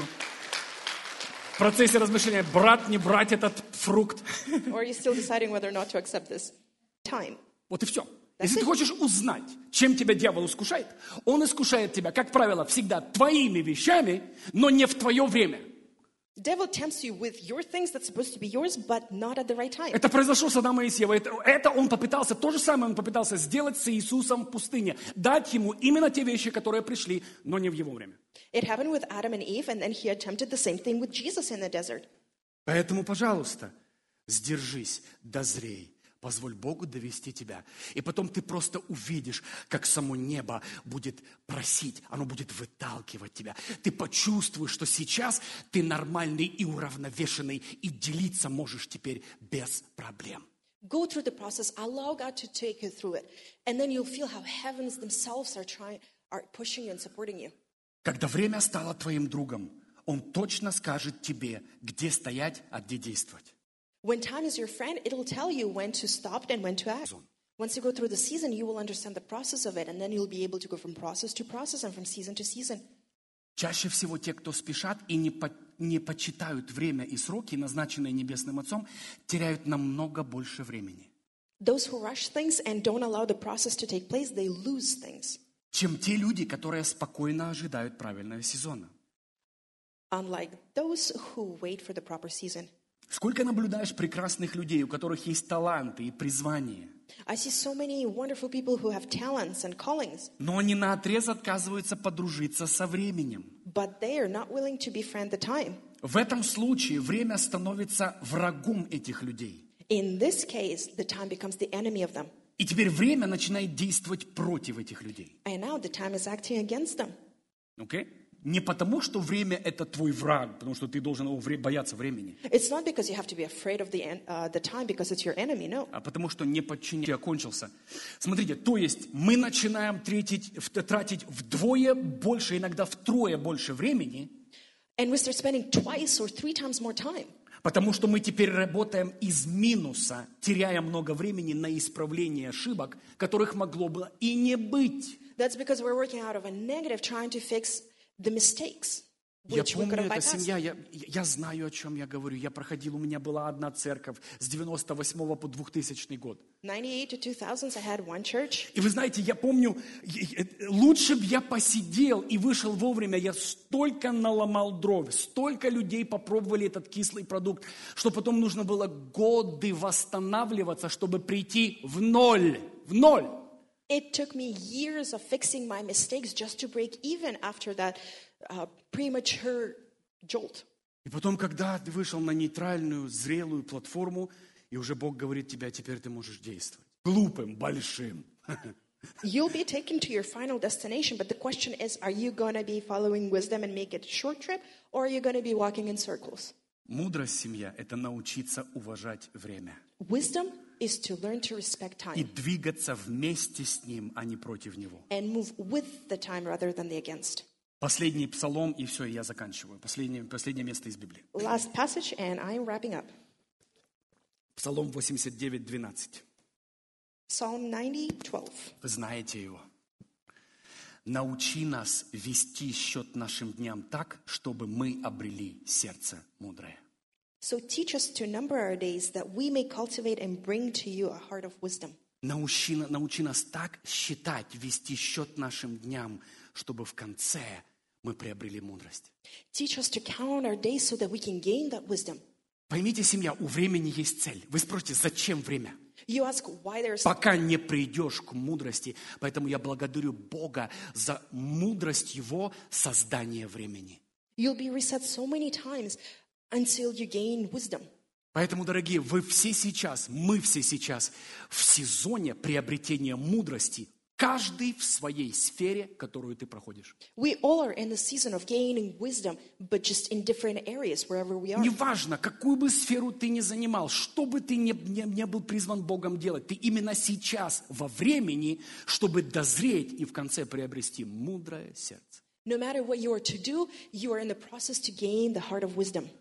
В процессе размышления, брать, не брать этот фрукт. Or are you still deciding whether or not to accept this? Time. Вот и все. Если ты хочешь узнать, чем тебя дьявол искушает, он искушает тебя, как правило, всегда твоими вещами, но не в твое время. The devil tempts you with your things that's supposed to be yours, but not at the right time. Это произошло с Адамом и с Евой. Это он попытался, то же самое он попытался сделать с Иисусом в пустыне. Дать ему именно те вещи, которые пришли, но не в его время. It happened with Adam and Eve, and then he attempted the same thing with Jesus in the desert. Поэтому, пожалуйста, сдержись, дозрей, Позволь Богу довести тебя. И потом ты просто увидишь, как само небо будет просить, оно будет выталкивать тебя. Ты почувствуешь, что сейчас ты нормальный и уравновешенный, и делиться можешь теперь без проблем. Go through the process. Allow God to take you through it. And then you'll feel how heavens themselves are pushing you and supporting you. Когда время стало твоим другом, Он точно скажет тебе, где стоять, а где действовать. When time is your friend, it'll tell you when to stop and when to act. Once you go through the season, you will understand the process of it, and then you'll be able to go from process to process and from season to season. Чаще всего те, кто спешат и не почитают время и сроки, назначенные Небесным Отцом, теряют намного больше времени, Those who rush things and don't allow the process to take place, they lose things. чем те люди, которые спокойно ожидают правильного сезона. Unlike those who wait for the proper season. Сколько наблюдаешь прекрасных людей, у которых есть таланты и призвание, I see so many wonderful people who have talents and callings, но они наотрез отказываются подружиться со временем. but they are not willing to befriend the time. В этом случае время становится врагом этих людей. In this case, the time becomes the enemy of them. И теперь время начинает действовать против этих людей. And now the time is acting against them. Okay? Не потому, что время – это твой враг, потому что ты должен его бояться времени, It's not because you have to be afraid of the time because it's your enemy, no. а потому что не подчинение окончился. Смотрите, то есть мы начинаем тратить вдвое больше, иногда втрое больше времени, And we start spending twice or 3 times more time. потому что мы теперь работаем из минуса, теряя много времени на исправление ошибок, которых могло бы и не быть. That's because we're working out of a negative, trying to fix the mistakes, Я which we could помню, have эта bypassed. семья, я знаю, о чем я говорю. Я проходил, у меня была одна церковь с 98 по 2000 год. 98 to 2000s, I had one church. И вы знаете, я помню, лучше бы я посидел и вышел вовремя, я столько наломал дров, столько людей попробовали этот кислый продукт, что потом нужно было годы восстанавливаться, чтобы прийти в ноль. В ноль. It took me years of fixing my mistakes just to break even after that premature jolt. И потом, когда ты вышел на нейтральную, зрелую платформу, и уже Бог говорит тебе, теперь ты можешь действовать. Глупым, большим. You'll be taken to your final destination, but the question is, are you going to be following wisdom and make it a short trip, or are you going to be walking in circles? Мудрость, семья, это научиться уважать время. Wisdom is to learn to respect И time двигаться вместе с ним, а не против него. and move with the time rather than the against. Последний псалом, и все, я заканчиваю. Последнее место из Библии. Last passage, and I'm wrapping up. Псалом 89, 12. Psalm 90:12. Вы знаете его. Научи нас вести счет нашим дням так, чтобы мы обрели сердце мудрое. So teach us to number our days that we may cultivate and bring to you a heart of wisdom. Научи нас так считать, вести счет нашим дням, чтобы в конце мы приобрели мудрость. Teach us to count our days so that we can gain that wisdom. Поймите, семья, у времени есть цель. Вы спросите, зачем время? You ask why there's Пока не придешь к мудрости. Поэтому я благодарю Бога за мудрость Его создания времени. You'll be reset so many times until you gain wisdom. Поэтому, дорогие, мы все сейчас в сезоне приобретения мудрости, каждый в своей сфере, которую ты проходишь. We all are in the season of gaining wisdom, but just in different areas wherever we are. Неважно, какую бы сферу ты ни занимал, что бы ты не был призван Богом делать, ты именно сейчас во времени, чтобы дозреть и в конце приобрести мудрое сердце. No matter what you are to do, you are in the process to gain the heart of wisdom.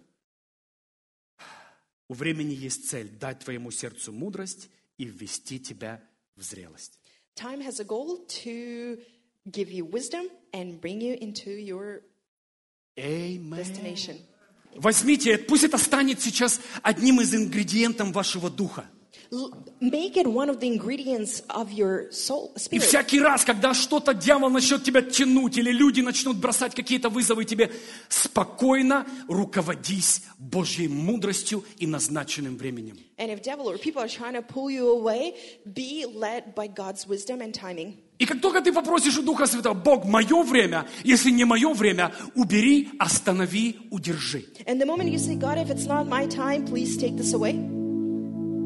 У времени есть цель – дать твоему сердцу мудрость и ввести тебя в зрелость. Time has a goal to give you wisdom and bring you into your destination. Возьмите, пусть это станет сейчас одним из ингредиентов вашего духа. Make it one of the ingredients of your soul, И spirit. всякий раз, когда что-то дьявол начнет тебя тянуть, или люди начнут бросать какие-то вызовы тебе, спокойно руководись Божьей мудростью и назначенным временем. And if devil or people are trying to pull you away, be led by God's wisdom and timing. И как только ты попросишь у Духа Святого, Бог, мое время, если не мое время, убери, останови, удержи. And the moment you say, God, if it's not my time, please take this away.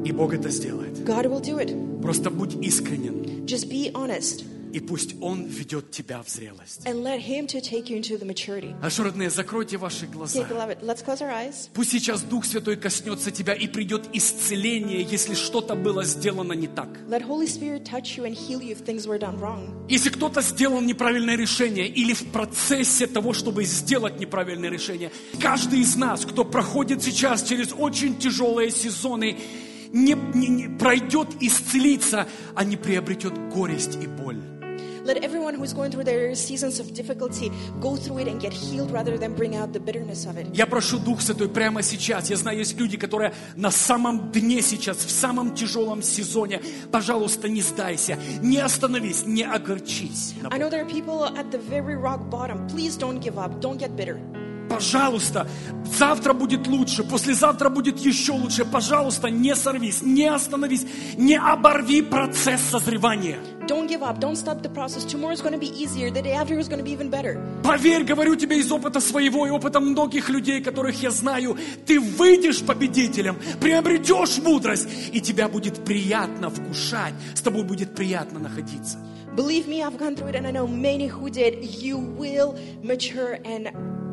И Бог это сделает. God will do it. Просто будь искренен. Just be honest И пусть Он ведет тебя в зрелость. and let Him to take you into the maturity. Хорошо, родные, закройте ваши глаза. Okay, beloved, let's close our eyes. Пусть сейчас Дух Святой коснется тебя и придет исцеление, если что-то было сделано не так. Let Holy Spirit touch you and heal you if things were done wrong. Если кто-то сделал неправильное решение или в процессе того, чтобы сделать неправильное решение, каждый из нас, кто проходит сейчас через очень тяжелые сезоны, не пройдет исцелиться, а не приобретет горесть и боль. Let everyone who is going through their seasons of difficulty go through it and get healed rather than bring out the bitterness of it. Я прошу Дух Святой прямо сейчас. Я знаю, есть люди, которые на самом дне сейчас, в самом тяжелом сезоне. Пожалуйста, не сдайся, не остановись, не огорчись. I know there are people at the very rock bottom. Please don't give up. Don't get bitter. Пожалуйста, завтра будет лучше, послезавтра будет еще лучше. Пожалуйста, не сорвись, не остановись, не оборви процесс созревания. Don't give up. Don't stop the process. Tomorrow is going to be easier. The day after is going to be even better. Поверь, говорю тебе из опыта своего и опыта многих людей, которых я знаю, ты выйдешь победителем, приобретешь мудрость, и тебя будет приятно вкушать, с тобой будет приятно находиться. Believe me, I've gone through it and I know many who did. You will mature and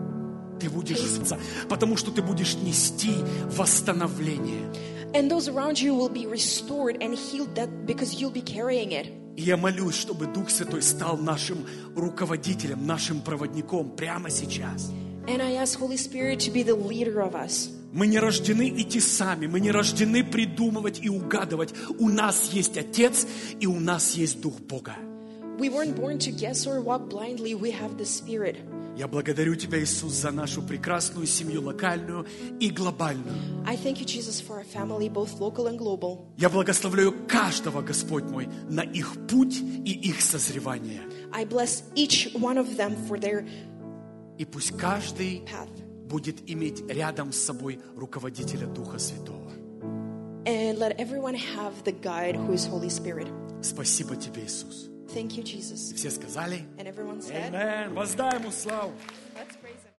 Ты будешь, потому что ты будешь нести восстановление. those around you will be restored and healed that because you'll be carrying it. И я молюсь, чтобы Дух Святой стал нашим руководителем, нашим проводником прямо сейчас. And I ask Holy Spirit to be the leader of us. Мы не рождены идти сами, мы не рождены придумывать и угадывать. У нас есть Отец, и у нас есть Дух Бога. We weren't born to guess or walk blindly. We have the Spirit. Я благодарю Тебя, Иисус, за нашу прекрасную семью локальную и глобальную. I thank you, Jesus, for our family, both local and global. Я благословляю каждого, Господь мой, на их путь и их созревание. I bless each one of them for their И пусть каждый path. будет иметь рядом с собой руководителя Духа Святого. And let everyone have the guide who is Holy Spirit. Спасибо Тебе, Иисус. Thank you, Jesus. И все сказали? And everyone said, Аминь. Воздай Ему славу. Let's